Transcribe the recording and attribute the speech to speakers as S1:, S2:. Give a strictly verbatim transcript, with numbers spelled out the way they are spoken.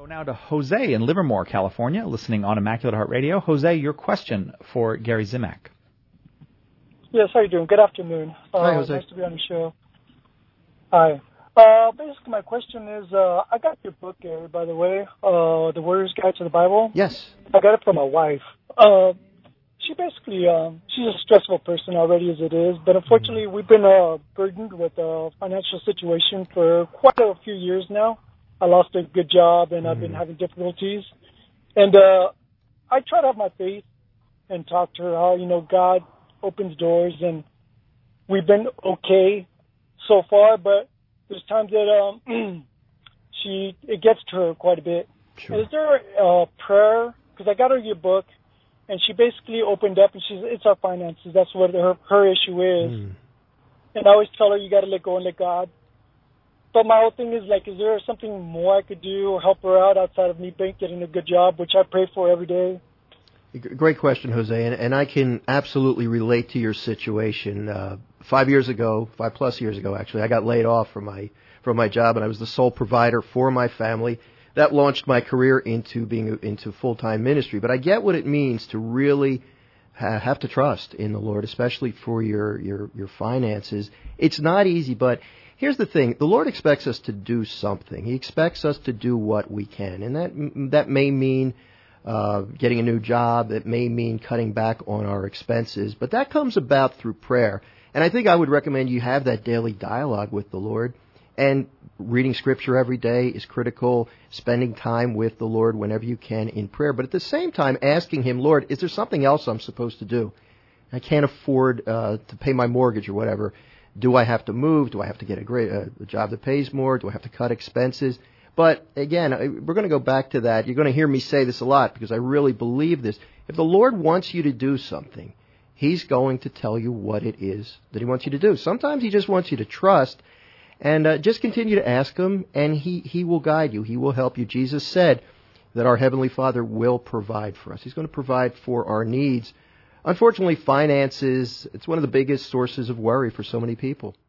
S1: Go now to Jose in Livermore, California, listening on Immaculate Heart Radio. Jose, your question for Gary Zimak.
S2: Yes, how are you doing? Good afternoon. Uh,
S3: Hi, Jose.
S2: Nice to be on the show. Hi. Uh, basically, my question is, uh, I got your book, Gary, by the way, uh, The Warrior's Guide to the Bible.
S3: Yes.
S2: I got it from my wife. Uh, she basically, um, she's a stressful person already as it is, but unfortunately, we've been uh, burdened with a financial situation for quite a few years now. I lost a good job, and I've been having difficulties. And uh, I try to have my faith and talk to her how, you know, God opens doors, and we've been okay so far, but there's times that um, she it gets to her quite a bit.
S3: Sure.
S2: Is there a prayer? Because I got her your book, and she basically opened up, and she's it's our finances. That's what her her issue is.
S3: Mm.
S2: And I always tell her you got to let go and let God. But my whole thing is, like, is there something more I could do or help her out outside of me getting a good job, which I pray for every day?
S3: Great question, Jose, and, and I can absolutely relate to your situation. Uh, five years ago, five plus years ago, actually, I got laid off from my from my job, and I was the sole provider for my family. That launched my career into being into full-time ministry. But I get what it means to really ha- have to trust in the Lord, especially for your your your finances. It's not easy, but here's the thing: the Lord expects us to do something. He expects us to do what we can, and that that may mean Uh, getting a new job. It may mean cutting back on our expenses, but that comes about through prayer. And I think I would recommend you have that daily dialogue with the Lord. And reading Scripture every day is critical, spending time with the Lord whenever you can in prayer. But at the same time, asking Him, Lord, is there something else I'm supposed to do? I can't afford uh, to pay my mortgage or whatever. Do I have to move? Do I have to get a great uh, a job that pays more? Do I have to cut expenses? But again, we're going to go back to that. You're going to hear me say this a lot because I really believe this. If the Lord wants you to do something, He's going to tell you what it is that He wants you to do. Sometimes He just wants you to trust and uh, just continue to ask Him, and He, He will guide you. He will help you. Jesus said that our Heavenly Father will provide for us. He's going to provide for our needs. Unfortunately, finances, it's one of the biggest sources of worry for so many people.